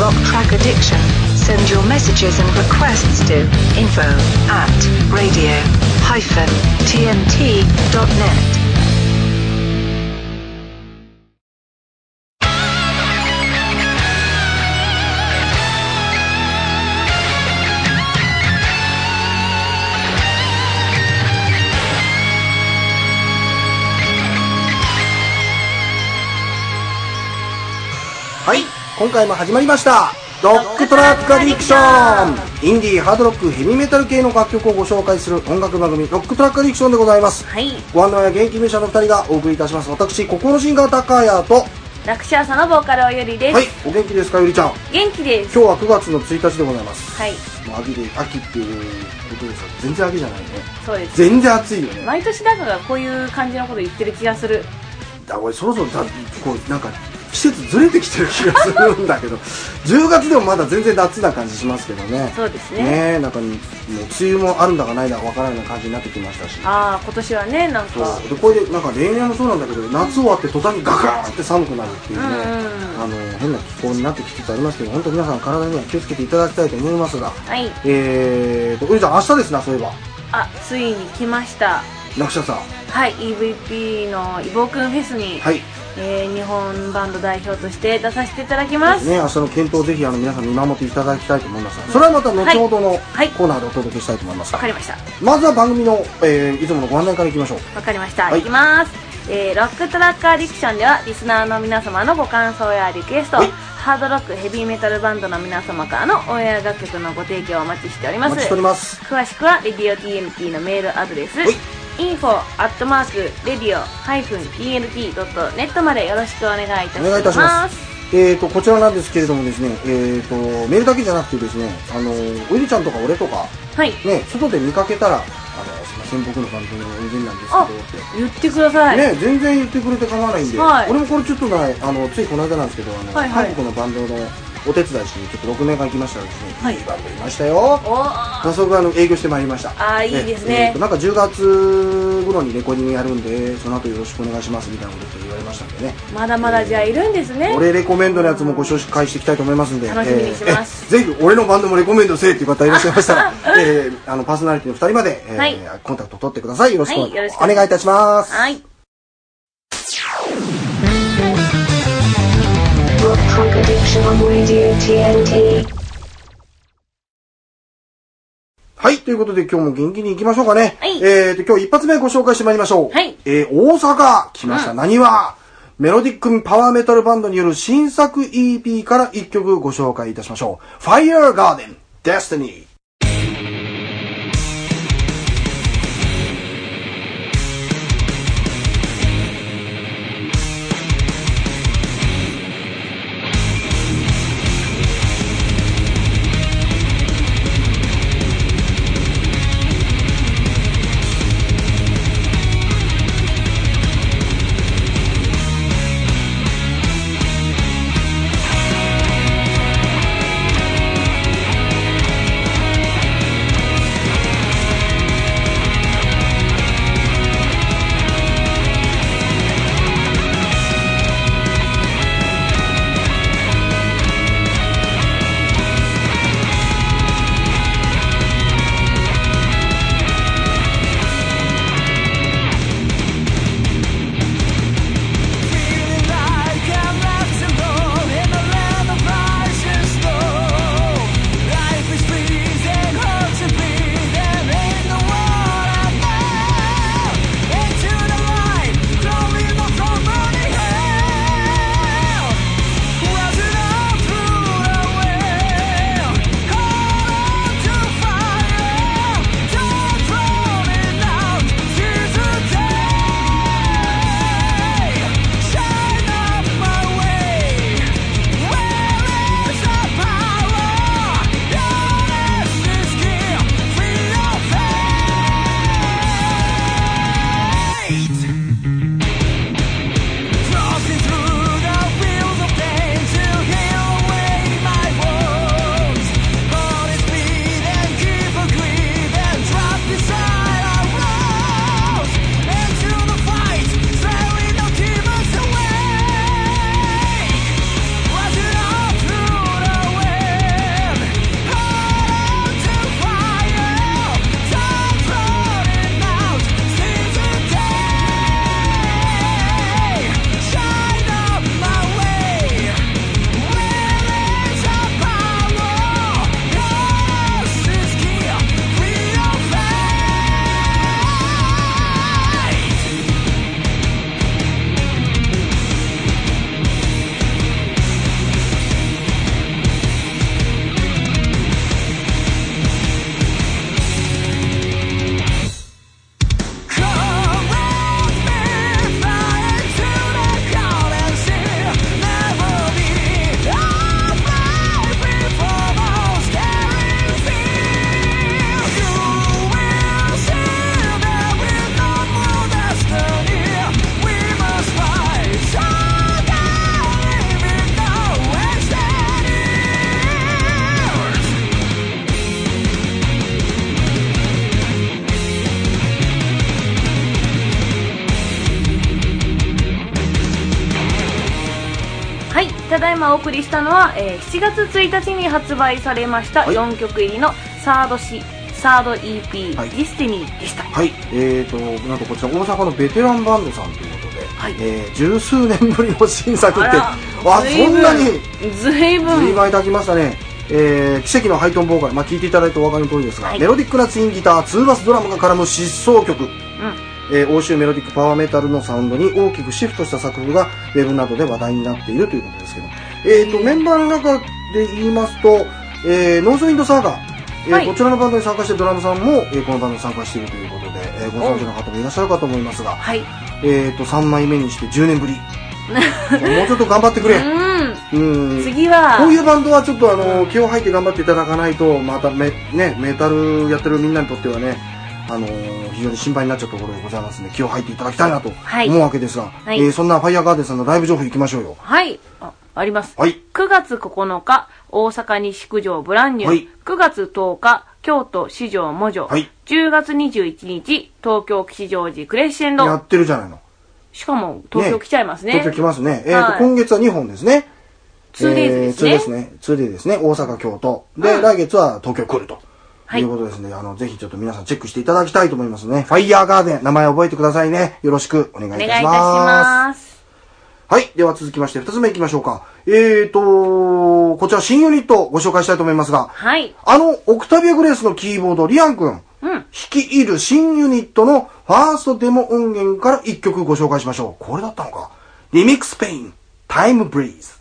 Rock Track Addiction. Send your messages and requests to info@radio-tnt.net. はい、今回も始まりましたロックトラックアディクション。インディー、ハードロック、ヘビーメタル系の楽曲をご紹介する音楽番組ロックトラックアディクションでございます。 はい、 ご案内は元気ミュージシャンの2人がお送りいたします。私、ここのシンガー高谷とラクシャーサのボーカルおゆりです。 はい、お元気ですかゆりちゃん。 元気です。 今日は9月の1日でございます。 はい、 もう秋っていうことですが全然秋じゃないね。 そうです。 全然暑いよね。 毎年なんかこういう感じのこと言ってる気がする。 俺そろそろこうなんか季節ずれてきてる気がするんだけど10月でもまだ全然夏な感じしますけどね。 そうですね。 なんかもう梅雨もあるんだかないんだかわからないような感じになってきましたし。 ああ、今年はね、なんかそうで、これでなんか例年もそうなんだけど夏終わって途端にガガーって寒くなるっていうね、変な気候になってきつつありますけど、本当皆さん体には気をつけていただきたいと思いますが、 はい、 うりちゃん明日ですな。そういえばついに来ました。 ラクシャさん。 はい、EVP のイボーくんフェスに、 はい、 日本バンド代表として出させていただきますね。明日の検討をぜひ皆さん見守っていただきたいと思います。それはまた後ほどのコーナーでお届けしたいと思います。 わかりました。 まずは番組の、いつものご案内からいきましょう。 わかりました、 はい、 いきます。ロックトラックアディクションではリスナーの皆様のご感想やリクエスト、 はい、 ハードロックヘビーメタルバンドの皆様からのオンエア楽曲のご提供をお待ちしております。 お待ちしております。 詳しくは Radio-TNT のメールアドレス、info@radio-tnt.net までよろしくお願いいたします。 お願いいたします。こちらなんですけれどもですね、メールだけじゃなくてですね、おゆりちゃんとか俺とか、 はい、 ね、外で見かけたら、すいません、僕のバンドの音源なんですけどって言ってください。 ね、全然言ってくれて構わないんで、 はい、 俺もこれちょっとね、ついこの間なんですけど、 はいはい、 韓国のバンドのお手伝いしにちょっと6年間行きましたらですね、 はい、 いいバンドいましたよ。早速営業してまいりました。 いいですね。 なんか10月頃にレコーディングやるんで、その後よろしくお願いしますみたいなこと言われましたんでね。 まだまだじゃあいるんですね。 俺レコメンドのやつもご紹介していきたいと思いますんで、 楽しみにします。 ぜひ俺のバンドもレコメンドせえっていう方いらっしゃいましたら、パーソナリティの2人まで、 はい、 コンタクト取ってください。よろしくお願いいたします。 はい。 はい、ということで今日も元気に行きましょうかね。 はい、 今日一発目ご紹介してまいりましょう。 はい、 大阪来ました。何はメロディックパワーメタルバンドによる新作 EP から1曲ご紹介いたしましょう。Fire Garden Destiny。 ただいまお送りしたのは、7月1日に発売されました4曲入りのサード EP、 はい、 ディスティニーでした。 はい、なんとこちら大阪のベテランバンドさんということで、はい、十数年ぶりの新作って、そんなに随分いただきましたね。奇跡のハイトーンボーカル、聞いていただいてお分かりの通りですが、はい、メロディックなツインギター、ツーバスドラムが絡む疾走曲、欧州メロディックパワーメタルのサウンドに大きくシフトした作風がウェブなどで話題になっているということですけど、メンバーの中で言いますと、ノースウィンドサーガー、こちらのバンドに参加してドラムさんも、このバンドに参加しているということで、ご存知の方もいらっしゃるかと思いますが、はい、3枚目にして10年ぶりもうちょっと頑張ってくれ。 次はこういうバンドはちょっと気を吐いて頑張っていただかないと、またメタルやってるみんなにとってはね、非常に心配になっちゃうところでございますので、気を吐いていただきたいなと思うわけですが、はい、そんなファイヤーガーデンさんのライブ情報いきましょうよ。 はい、あります、 はい、 9月9日大阪西九条ブランニュー、はい、9月10日京都四条モジョ、はい、10月21日東京吉祥寺クレッシェンドやってるじゃないの。 しかも東京来ちゃいますね。 東京来ますね。今月は2本ですね。 2デイズですね。 2デイですね。大阪、京都。で、来月は東京来ると。いうことですね。ぜひちょっと皆さんチェックしていただきたいと思いますね。ファイヤーガーデン、名前覚えてくださいね。よろしくお願いいたします。お願いいたします。はい。では続きまして、2つ目いきましょうか。こちら新ユニットをご紹介したいと思いますが、はい。オクタビア・グレースのキーボード、リアン君。率いる新ユニットのファーストデモ音源から1曲ご紹介しましょう。これだったのか。リミックスペイン、タイムブリーズ。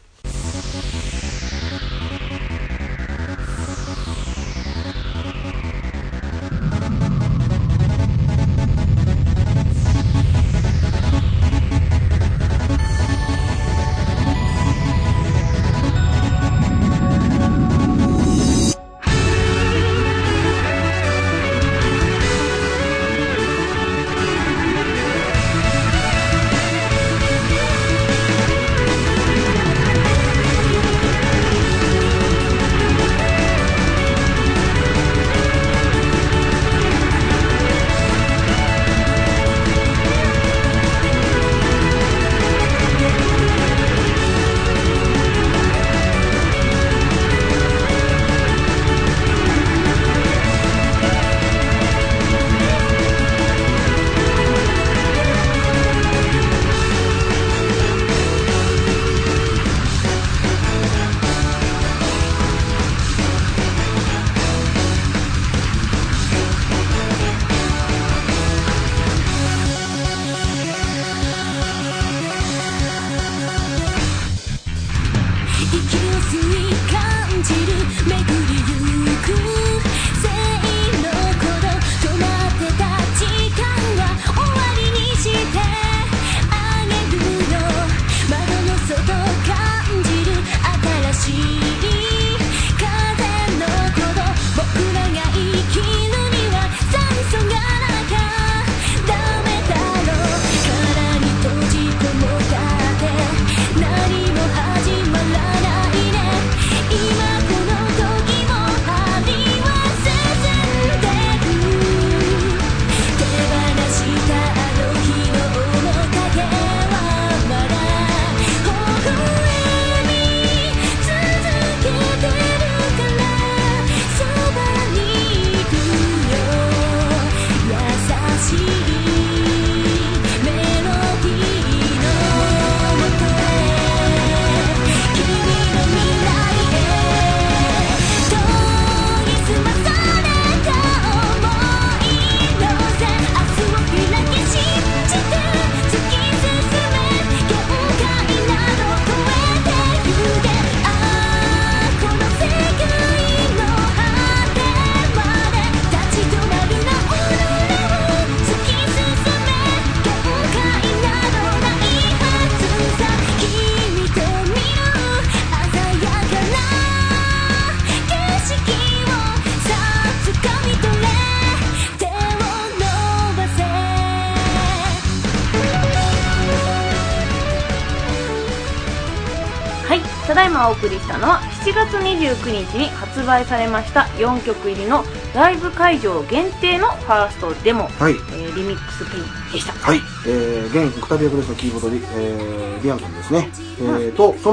ただいまお送りしたのは7月29日に発売されました4曲入りのライブ会場限定のファーストデモ、はい、リミックスペインでした。 はい、現オクタビア・グレースのキーボードリアン君ですね、とその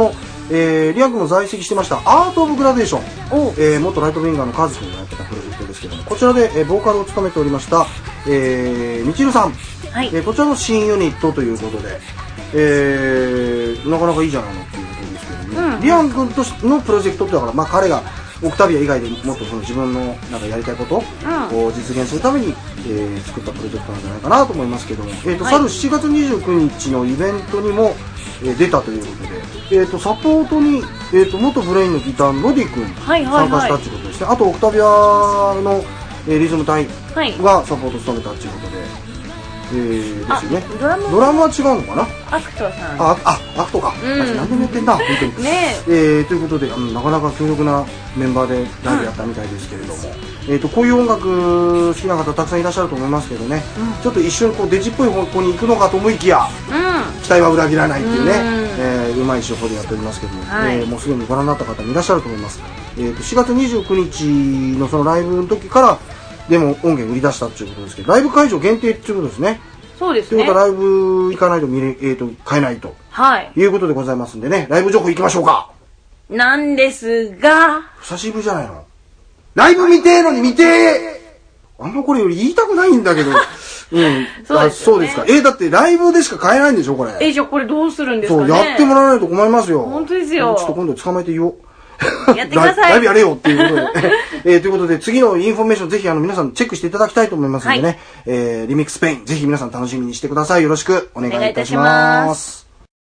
リアン君も在籍してましたアート・オブ・グラデーション、元ライトウィンガーのカズ君がやってたプロジェクトですけども、こちらで、ボーカルを務めておりました、みちるさん、はい、こちらの新ユニットということで、なかなかいいじゃないのっていうことですけども、リアン君とのプロジェクトってだから、まあ、彼がオクタビア以外でもっとその自分のなんかやりたいことを実現するために、作ったプロジェクトなんじゃないかなと思いますけども、去る7月29日のイベントにも、出たということで、サポートに、元ブレインのギターのロディ君参加したっていうことですね。あとオクタビアの、リズム隊がサポートを務めたっていうことで、ですよね。ドラムは違うのかな。 アクトさん。 アクトか。何でも言ってんだ本当に。ね。ということで、なかなか強力なメンバーでライブやったみたいですけれども、こういう音楽好きな方たくさんいらっしゃると思いますけどね。ちょっと一瞬こうデジっぽい方向に行くのかと思いきや、期待は裏切らないっていうね、うまい手法でやっておりますけども、もうすでにご覧になった方もいらっしゃると思います。4月29日のそのライブの時からでも音源売り出したっていうことですけど、ライブ会場限定っていうことですね。 そうですね。 ということはライブ行かないと買えないと、いうことでございますんでね、ライブ情報行きましょうか。 なんですが、 久しぶりじゃないの。ライブ見てえのに見てえ。あんまこれより言いたくないんだけど。そうですか。だってライブでしか買えないんでしょこれ。 じゃあこれどうするんですかね。 そうやってもらわないと困りますよ。 本当ですよ。 ちょっと今度捕まえて言おう。 やってください。 ライブやれよっていうことで。ということで、次のインフォメーションぜひ皆さんチェックしていただきたいと思いますのでね、リミックスペイン、ぜひ皆さん楽しみにしてください。よろしくお願いいたします。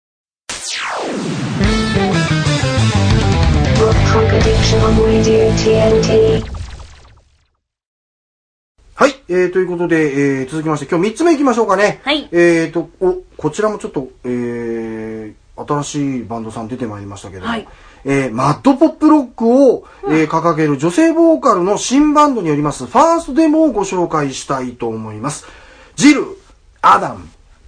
はい、ということで、続きまして、今日3つ目いきましょうかね。はい。こちらもちょっと、新しいバンドさん出てまいりましたけども、マッドポップロックを、掲げる女性ボーカルの新バンドによりますファーストデモをご紹介したいと思います。ジル・アダム。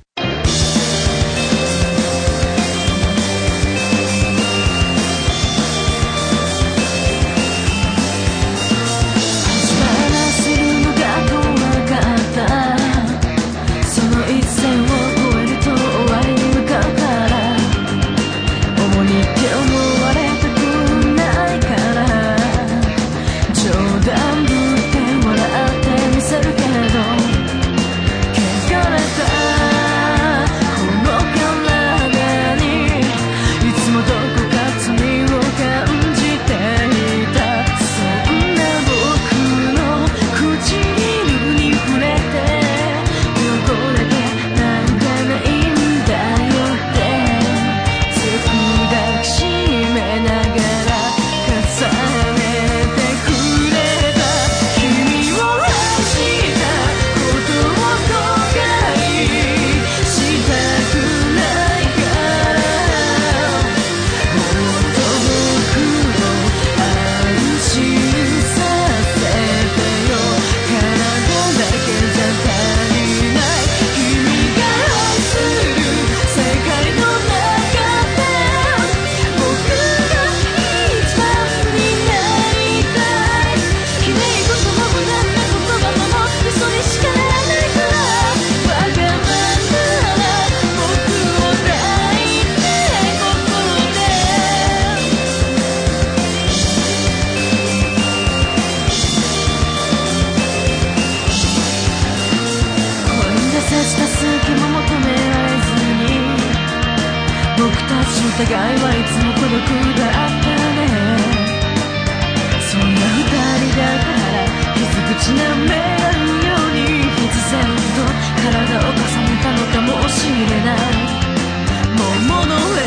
互いはいつも孤独だったね。そんな二人だから傷口なめ合うように必然と体を重ねたのかもしれない。もう戻れ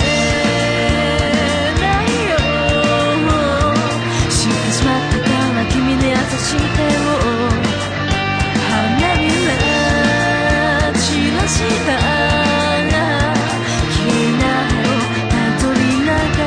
ないよ。知ってしまったから君に優しい手を花びら散らした綺麗な手を取りながら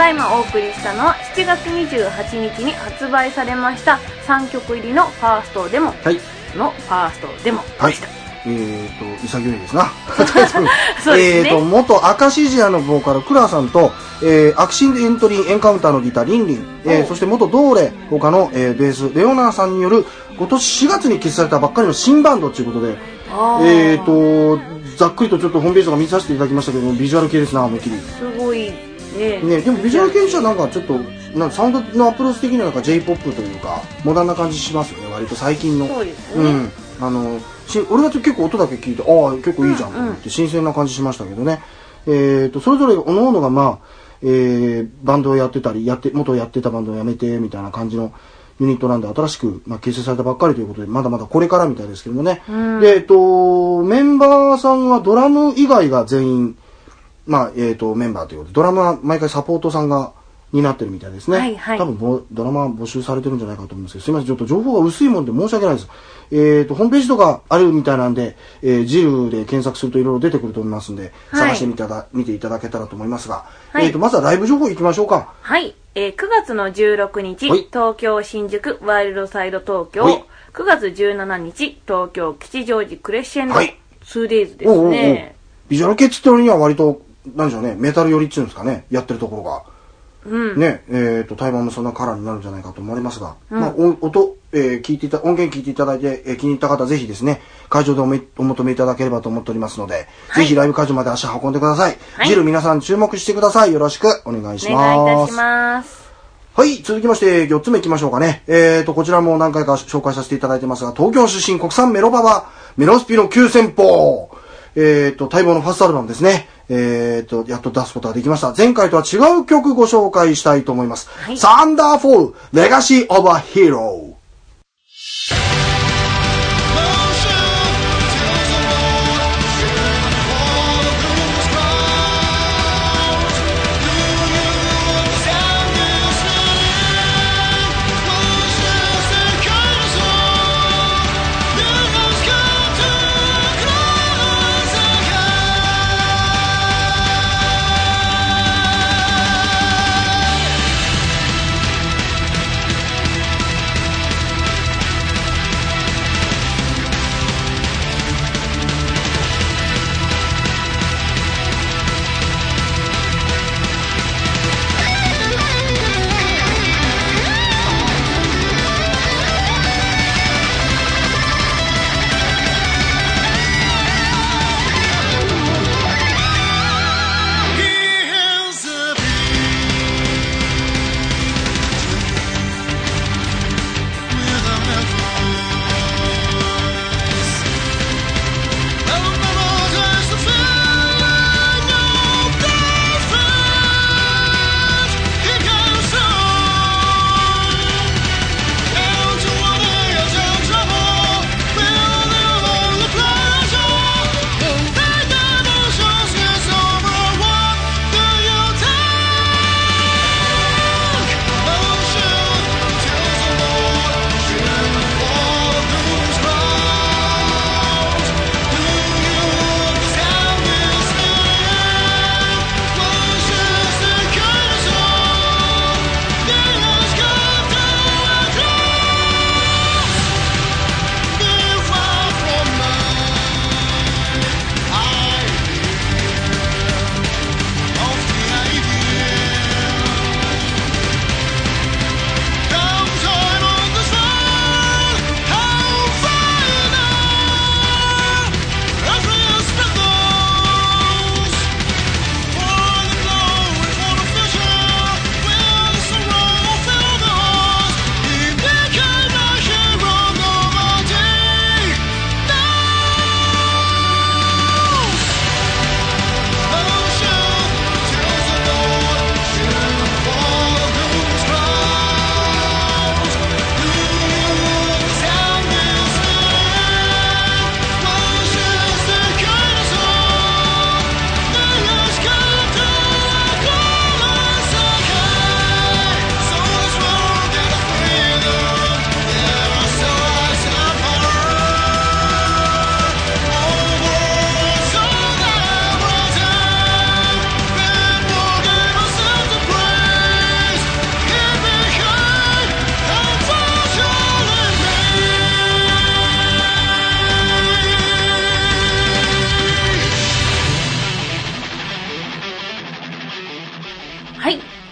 だいまお送りしたのは7月28日に発売されました3曲入りのファーストデモのファーストデモでした。 潔いですな。 そうですね。 元アカシジアのボーカルクラさんと、アクシデントリーエンカウンターのギターリンリン、そして元ドーレ他の、ベースレオナーさんによる今年4月に結成されたばっかりの新バンドということで、ざっくりとちょっとホームページとか見させていただきましたけども、ビジュアル系ですな、思いっきり。 すごいね。でもビジュアル系にしてはなんかちょっとサウンドのアプローチ的にはなんか J-POP というかモダンな感じしますよね、割と最近の。 そうですね。 俺が結構音だけ聞いて、ああ結構いいじゃんと思って新鮮な感じしましたけどね。それぞれ各々がバンドをやってたり元やってたバンドをやめてみたいな感じのユニットなんで、新しく、結成されたばっかりということでまだまだこれからみたいですけどもね。でメンバーさんはドラム以外が全員メンバーということで、ドラムは毎回サポートさんがになってるみたいですね。多分ドラマは募集されてるんじゃないかと思いますけど、すいません、ちょっと情報が薄いもんで申し訳ないです。ホームページとかあるみたいなんで、ジルで検索するといろいろ出てくると思いますんで、探して見ていただけたらと思いますが、まずはライブ情報いきましょうか。 はい、9月の16日、東京新宿ワイルドサイド東京、9月17日東京吉祥寺クレッシェンド、2days ですね。 ビジュアル系っつってるには割となんでしょうね、メタル寄りっていうんですかね、やってるところが。ね、対バンもそんなカラーになるんじゃないかと思われますが、音源聞いていただいて、気に入った方ぜひですね、会場でお求めいただければと思っておりますので、ぜひライブ会場まで足運んでください。ジル皆さん注目してください。よろしくお願いします。 お願いいたします。 はい、続きまして4つ目いきましょうかね。こちらも何回か紹介させていただいてますが、東京出身国産メロババメロスピの9000歩、待望のファーストアルバムですね。やっと出すことができました。前回とは違う曲ご紹介したいと思います。サンダーフォール、レガシーオブアヒーロー。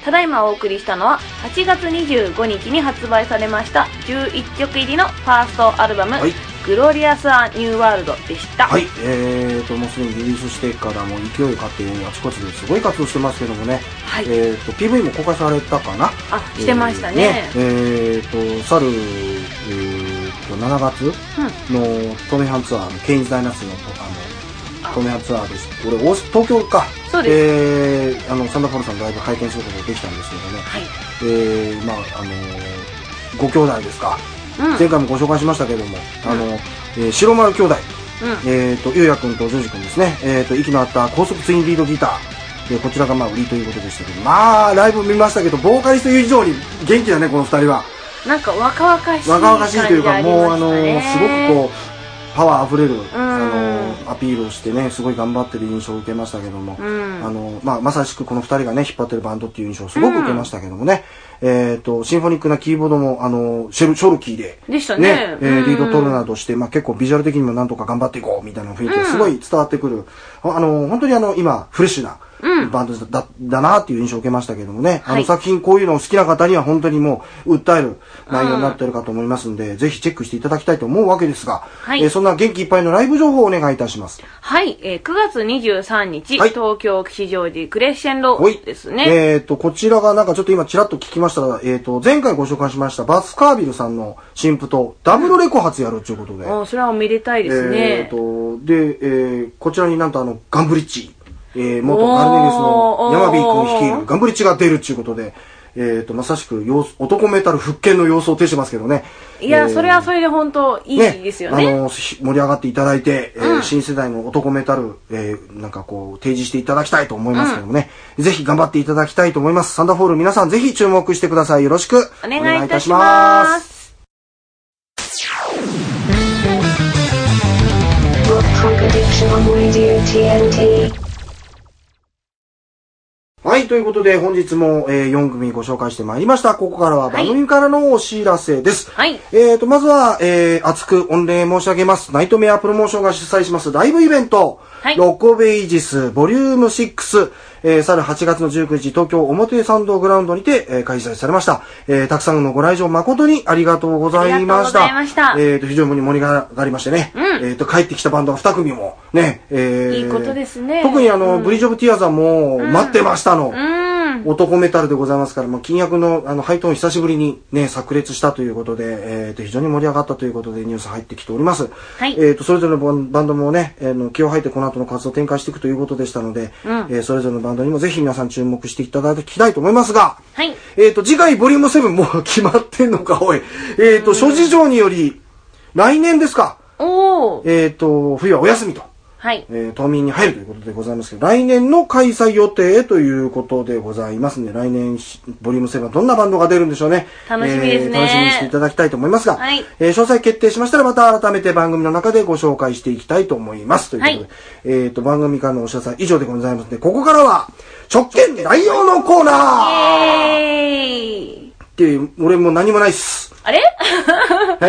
ただいまお送りしたのは8月25日に発売されました11曲入りのファーストアルバム、グロリアス・ア・ニューワールドでした。 はい、もうすでにリリースしてからも勢いを買ってあちこちですごい活動してますけどもね、はい、PV も公開されたかな。 してましたね。 去る7月のトメハンツアーのケインズダイナスのトメハンツアーです。これ東京か。 そうです。 サンダーフォルさんのライブ拝見することができたんですけどね。はい。ご兄弟ですか。前回もご紹介しましたけども、白丸兄弟、ゆうやくんとジョージくんですね、息の合った高速ツインリードギター、こちらが売りということでしたけど、ライブ見ましたけど、ボーカリスト以上に元気だね、この二人は。 なんか若々しい若々しいというか、もうすごくこう、パワーあふれる、アピールをしてね、すごい頑張ってる印象を受けましたけども、まさしくこの二人がね、引っ張ってるバンドっていう印象をすごく受けましたけどもね、シンフォニックなキーボードも、ショルキーで、 でしたね。 リード取るなどして、結構ビジュアル的にもなんとか頑張っていこう、みたいな雰囲気がすごい伝わってくる、本当に今、フレッシュな、バンドだなっていう印象を受けましたけどもね、作品こういうのを好きな方には本当にもう訴える内容になっているかと思いますんで、ぜひチェックしていただきたいと思うわけですが、そんな元気いっぱいのライブ情報をお願いいたします。 はい、9月23日、東京吉祥寺クレッシェンドですね。 こちらがなんかちょっと今ちらっと聞きましたら、前回ご紹介しましたバスカービルさんの新譜とダブルレコ発やるということで。 それはおめでたいですね。 で、こちらになんとガンブリッジ、元ガルネリスのヤマビー君率いるガンブリッジが出るっていうことで、まさしく男メタル復権の様子を呈してますけどね。 いや、それはそれで本当いいですよね。 盛り上がっていただいて、新世代の男メタル、なんかこう、提示していただきたいと思いますけどもね。ぜひ頑張っていただきたいと思います。サンダーフォール皆さんぜひ注目してください。よろしくお願いいたします。 はい、ということで本日も、4組ご紹介してまいりました。ここからは番組からのお知らせです。はい。まずは、熱く御礼申し上げます。ナイトメアプロモーションが主催しますライブイベント、ロッコベイジスボリューム6、去る8月の19日、東京表参道グラウンドにて、開催されました。たくさんのご来場誠にありがとうございました。非常に盛り上がりましてね。帰ってきたバンドが2組もね、 いいことですね。 特にブリッジオブティアーズはもう待ってましたの。男メタルでございますから、金役のハイトーン久しぶりにね、炸裂したということで、非常に盛り上がったということでニュース入ってきております。はい。それぞれのバンドもね、気を吐いてこの後の活動を展開していくということでしたので、それぞれのバンドにもぜひ皆さん注目していただきたいと思いますが、はい。次回ボリューム7もう決まってんのか、おい。諸事情により、来年ですか。冬はお休みと。はい。冬眠に入るということでございますけど、来年の開催予定ということでございますので、来年、ボリューム7はどんなバンドが出るんでしょうね。 楽しみですね。 楽しみにしていただきたいと思いますが、はい。詳細決定しましたら、また改めて番組の中でご紹介していきたいと思います。ということで、はい、番組からのお知らせは以上でございますので、ここからは、直見内容のコーナーっていう、俺も何もないっす。 あれはい、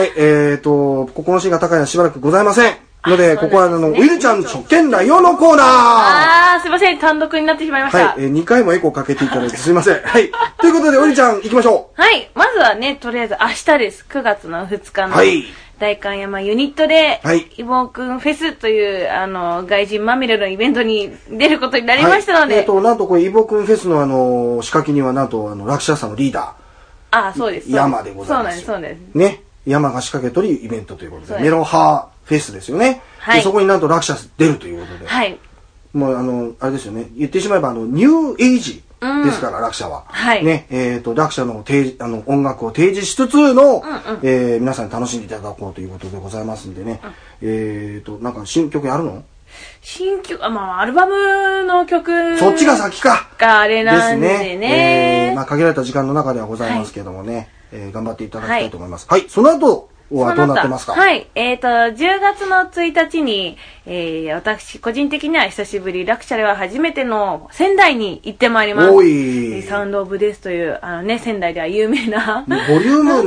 ここのシーンが高いのはしばらくございません。ので、ここはウィルちゃん直見内容のコーナー。 すいません、単独になってしまいました。 はい、2回もエコーかけていただいてすいません。はい。ということで、ウィルちゃん行きましょう。はい、まずはね、とりあえず明日です。9月の2日の。はい。代官山ユニットで、はい、イボくんフェスという、外人まみれのイベントに出ることになりましたので。 はい、なんとこれ、イボくんフェスの仕掛けには、なんと、落車者のリーダー。そうです。 山でございます。 そうです。 ね。山が仕掛けとりイベントということで、メロハーフェスですよね。はい。そこになんと落車出るということで。はい。もうあれですよね。言ってしまえばニューエイジですから、落車は。はい。ね、落車の音楽を提示しつつの、皆さんに楽しんでいただこうということでございますんでね。なんか新曲やるの？ 新曲、アルバムの曲。 そっちが先か。 があれなんでね。 限られた時間の中ではございますけどもね。頑張っていただきたいと思います。はい。その後はどうなってますか？ はい。10月の1日に、私、個人的には久しぶり、落車では初めての仙台に行ってまいります。サウンドオブデスという、仙台では有名な。 ボリューム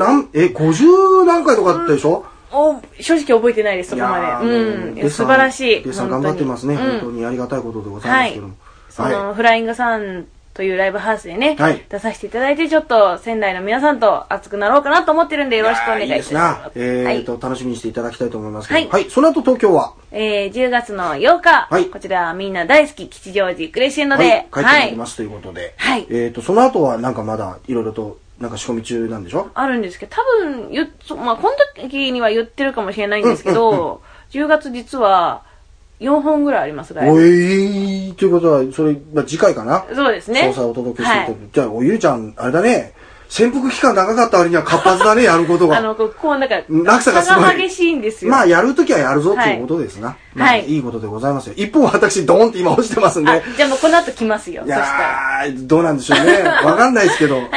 50何回とかあったでしょ？ 正直覚えてないです、そこまで。素晴らしい。 デさん頑張ってますね。本当にありがたいことでございますけども。 フライングさんというライブハウスでね、 はい、 出させていただいて、ちょっと仙台の皆さんと熱くなろうかなと思ってるんで、よろしくお願いいたします。 楽しみにしていただきたいと思いますけど、はい、はい、その後東京は 10月の8日、はい、こちらみんな大好き吉祥寺クレッシェンドで、はい、 帰ってまいりますということで、はい、その後はなんかまだいろいろとなんか仕込み中なんでしょ？あるんですけど、多分まあこの時には言ってるかもしれないんですけど、10月実は4本ぐらいありますが。 ということは、それ、まあ、次回かな？ そうですね。 詳細をお届けしていただく。はい、じゃあ、ゆりちゃん、あれだね。潜伏期間長かった割には活発だね、やることが。 こうなんか、落差が激しいんですよ。 まあ、やるときはやるぞっていうことですな。はい。まあ、いいことでございますよ。一方、私、ドーンって今落ちてますんで。 じゃあもうこの後来ますよ。 いやー、どうなんでしょうね。わかんないですけど、はい、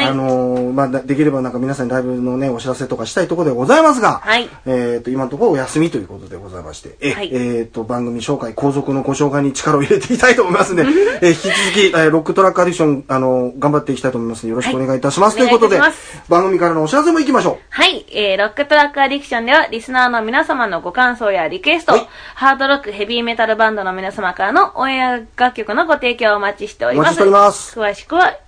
まあ、できればなんか皆さんにライブのね、お知らせとかしたいところでございますが、はい。今のところお休みということでございまして、はい、番組紹介、後続のご紹介に力を入れていきたいと思いますので、引き続き、ロックトラックアディション、頑張っていきたいと思いますので、よろしくお願いいたします。はい、ということで、番組からのお知らせも行きましょう。 はい、ロックトラックアディクションではリスナーの皆様のご感想やリクエスト、はい、ハードロックヘビーメタルバンドの皆様からのオンエア楽曲のご提供をお待ちしております。 お待ちしております。 詳しくは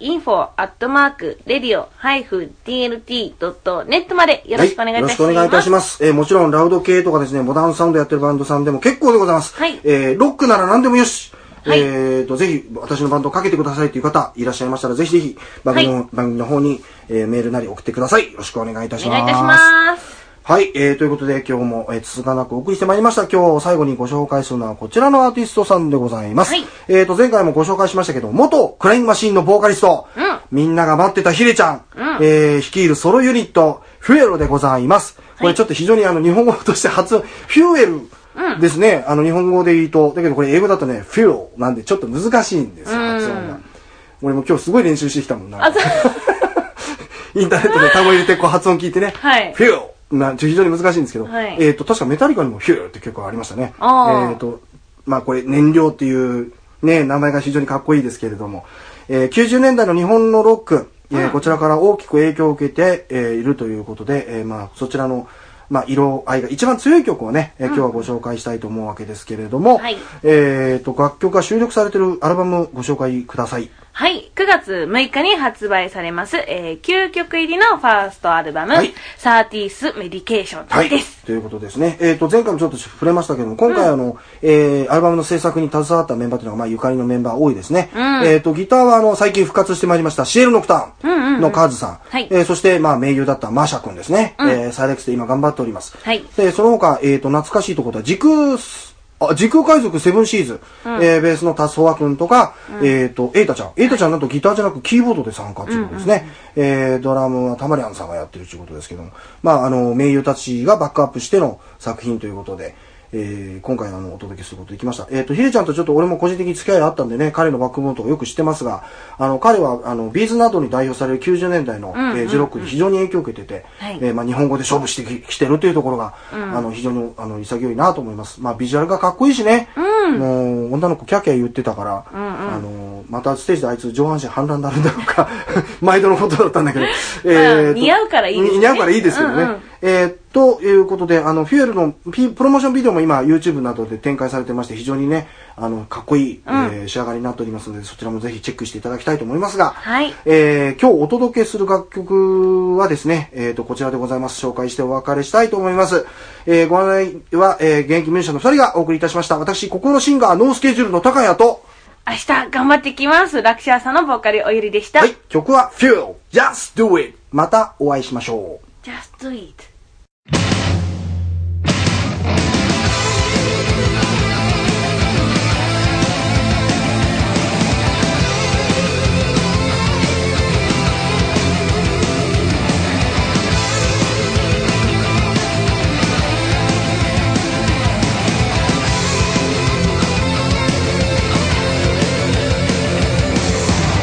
info@radio-dlt.net までよろしくお願いいたします。はい、よろしくお願いいたします。 もちろんラウド系とかですね、モダンサウンドやってるバンドさんでも結構でございます。はい、ロックなら何でもよし。はい、ぜひ私のバンドをかけてくださいという方いらっしゃいましたら、ぜひぜひ番組の方に、メールなり送ってください。よろしくお願いいたします。 お願いいたします。 はい、ということで今日も、続かなくお送りしてまいりました。今日最後にご紹介するのはこちらのアーティストさんでございます。はい、前回もご紹介しましたけど、元クラインマシーンのボーカリスト、みんなが待ってたヒデちゃん、率いるソロユニット、フュエロでございます。これちょっと非常に日本語としてフュエル、ですね。日本語で言うと、だけどこれ英語だとね、フィルなんでちょっと難しいんですよ、発音が。俺も今日すごい練習してきたもんな。インターネットで単語入れてこう発音聞いてね、はい、フィル非常に難しいんですけど、はい、確かメタリカにもフィルって曲がありましたね。まあこれ燃料っていうね、名前が非常にかっこいいですけれども、90年代の日本のロック、こちらから大きく影響を受けて、いるということで、まあそちらのまあ、色合いが一番強い曲をね、今日はご紹介したいと思うわけですけれども、はい、楽曲が収録されているアルバムご紹介ください。 はい、9月6日に発売されます、9曲入りのファーストアルバム、はい、30th Medication です、はい。 ということですね。前回もちょっと触れましたけども、今回アルバムの制作に携わったメンバーというのが、まあ、ゆかりのメンバー多いですね。ギターは最近復活してまいりました、シエル・ノクターンのカーズさん。はい、そして、まあ、盟友だったマーシャ君ですね。サイレックスで今頑張っております。はい、その他、懐かしいところは、時空海賊セブンシーズ、ベースのタスホア君とか、エイタちゃんなんとギターじゃなくキーボードで参加ということですね。ドラムはタマリアンさんがやってるということですけども、まあ、盟友たちがバックアップしての作品ということで、今回お届けすることできました。ヒデちゃんとちょっと俺も個人的に付き合いあったんでね、彼のバックボーンとかよく知ってますが、彼はビーズなどに代表される90年代のジロックに非常に影響を受けてて、まあ日本語で勝負してきてるというところが、非常に潔いなと思います。まあビジュアルがかっこいいしね、もう女の子キャキャ言ってたから、またステージであいつ上半身反乱になるんだろうか、毎度のことだったんだけど、 似合うからいいですね。 似合うからいいですけどね。ということで、フュエルのプロモーションビデオも今 YouTube などで展開されてまして、非常にね、かっこいい、仕上がりになっておりますので、そちらもぜひチェックしていただきたいと思いますが、はい、今日お届けする楽曲はですね、こちらでございます。紹介してお別れしたいと思います。ご案内は、現役ミュージシャンの2人がお送りいたしました。私、心のシンガー、ノースケジュールの高谷と、 明日頑張ってきます。ラクシャーさんのボーカルおゆりでした。 はい、曲は Fuel Just Do It。またお会いしましょう。 Just Do It。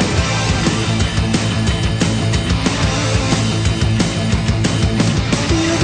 「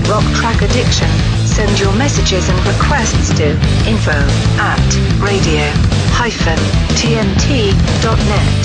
Rock Track Addiction. Send your messages and requests to info@radio-tmt.net.